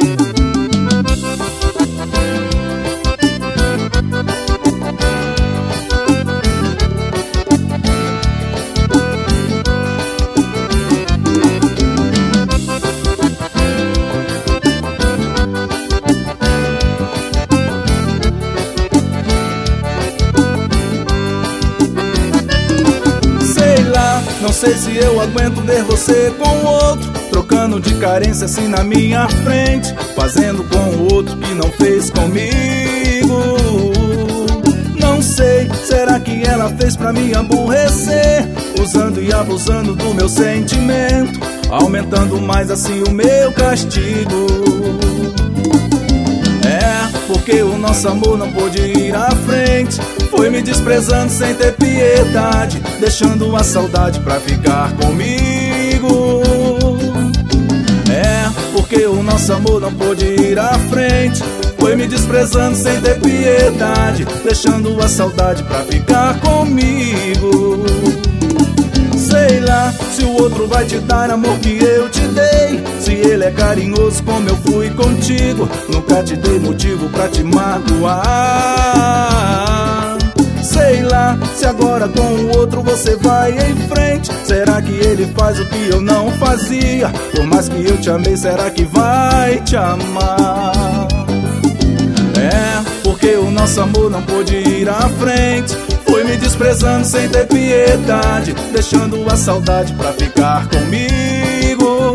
Não sei se eu aguento ver você com outro, trocando de carência assim na minha frente, fazendo com o outro que não fez comigo. Não sei, será que ela fez pra me aborrecer, usando e abusando do meu sentimento, aumentando mais assim o meu castigo. Porque o nosso amor não pôde ir à frente, foi me desprezando sem ter piedade, deixando a saudade pra ficar comigo. Porque o nosso amor não pôde ir à frente, foi me desprezando sem ter piedade, deixando a saudade pra ficar comigo. Sei lá se o outro vai te dar amor que eu te dei, se ele é carinhoso como eu fui contigo, nunca te dei motivo pra te magoar. Sei lá se agora com o outro você vai em frente, será que ele faz o que eu não fazia? Por mais que eu te amei, será que vai te amar? Porque o nosso amor não pôde ir à frente, foi me desprezando sem ter piedade, deixando a saudade pra ficar comigo.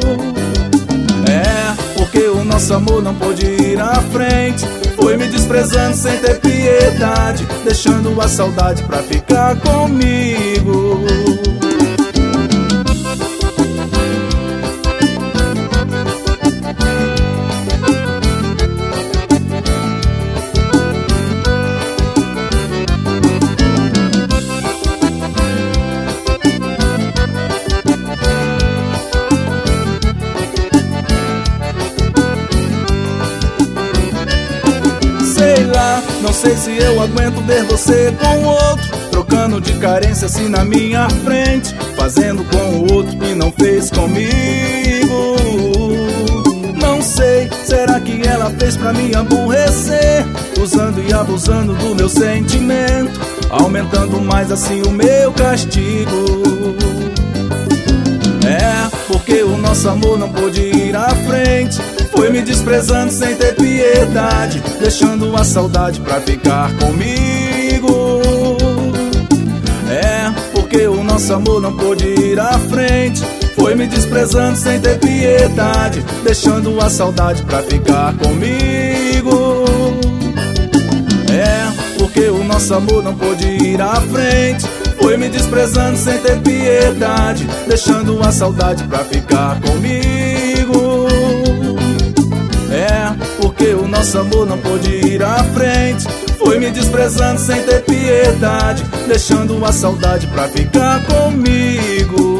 Porque o nosso amor não pôde ir à frente, foi me desprezando sem ter piedade, deixando a saudade pra ficar comigo. Não sei se eu aguento ver você com outro, trocando de carência assim na minha frente, fazendo com o outro que não fez comigo. Não sei, será que ela fez pra me aborrecer, usando e abusando do meu sentimento, aumentando mais assim o meu castigo. Porque o nosso amor não pôde ir à frente, foi me desprezando sem ter piedade, deixando a saudade pra ficar comigo. Porque o nosso amor não pôde ir à frente, foi me desprezando sem ter piedade, deixando a saudade pra ficar comigo. Porque o nosso amor não pôde ir à frente, foi me desprezando sem ter piedade, deixando a saudade pra ficar comigo. Porque o nosso amor não pôde ir à frente, foi me desprezando sem ter piedade, deixando a saudade pra ficar comigo.